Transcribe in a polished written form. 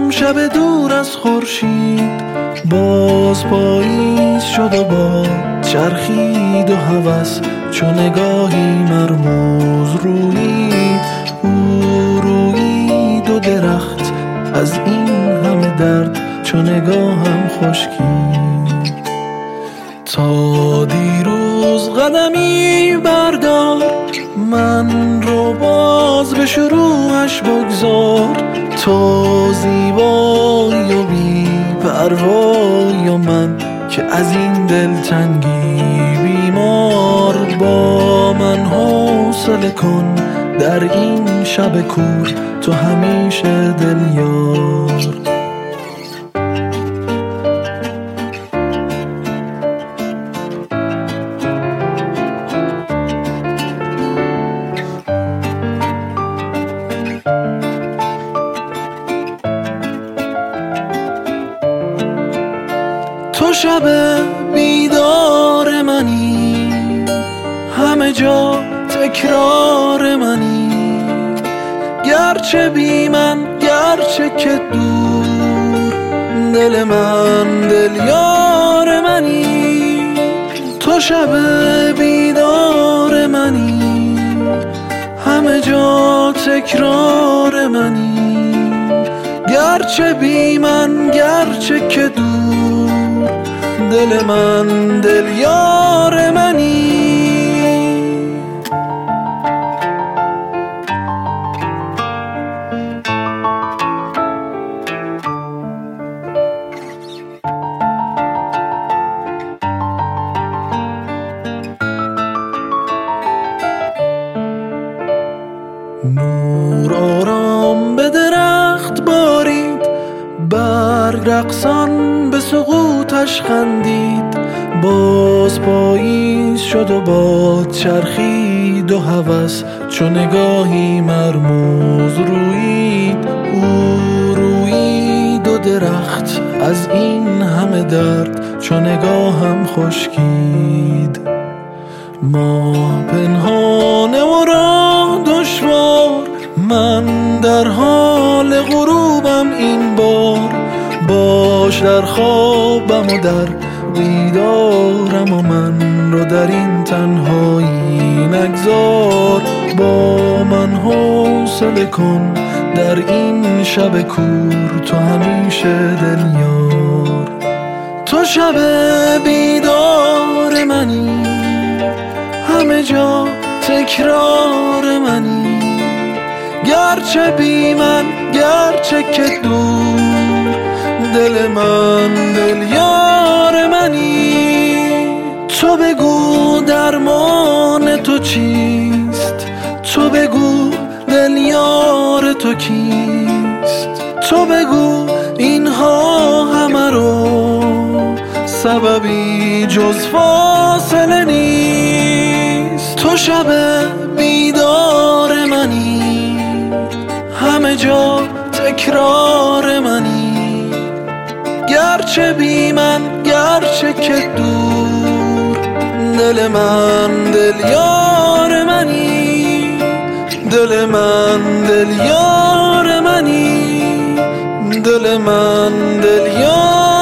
شب دور از خورشید باز پاییز شد و با چرخید و هوس چو نگاهی مرموز رویید او رویید و درخت از این همه درد چو نگاهم خشکید. تا دیروز قدمی بردار من رو باز به شروعش بگذار، تو زیبایی و بی پروایی و من که از این دلتنگی بیمار. با من حوصله کن در این شب کور تو همیشه دلیار. تو شب بیدار منی، همه جا تکرار منی، گرچه بی من گرچه که دور دل من دل یار منی. تو شب بیدار منی، همه جا تکرار منی، گرچه بی من گرچه که دور دل من دل یار منی. نور آرام به درخت بارید، برگ رقصان به سقوطش خندید، باز پاییز شد و باد چرخید و هوس چو نگاهی مرموز رویید او رویید و درخت از این همه درد چو نگاهم خشکید. ما پنهانه و راه دشوار، من در حال غروبم این بار، باش در خوابم و در بیدارم و من رو در این تنهایی نگذار. با من حوصله کن در این شب کور تو همیشه دلیار. تو شب بیدار منی، همه جا تکرار منی، گرچه بی من گرچه که دور دل من دل یار منی. تو بگو درمان تو چیست، تو بگو دل یار تو کیست، تو بگو اینها همه رو سببی جز فاصله نیست. تو شب بیدار منی، همه جا تکرار منی، گرچه بی من گرچه که دور دل من دل یار منی، دل من دل یار منی، دل من دل یار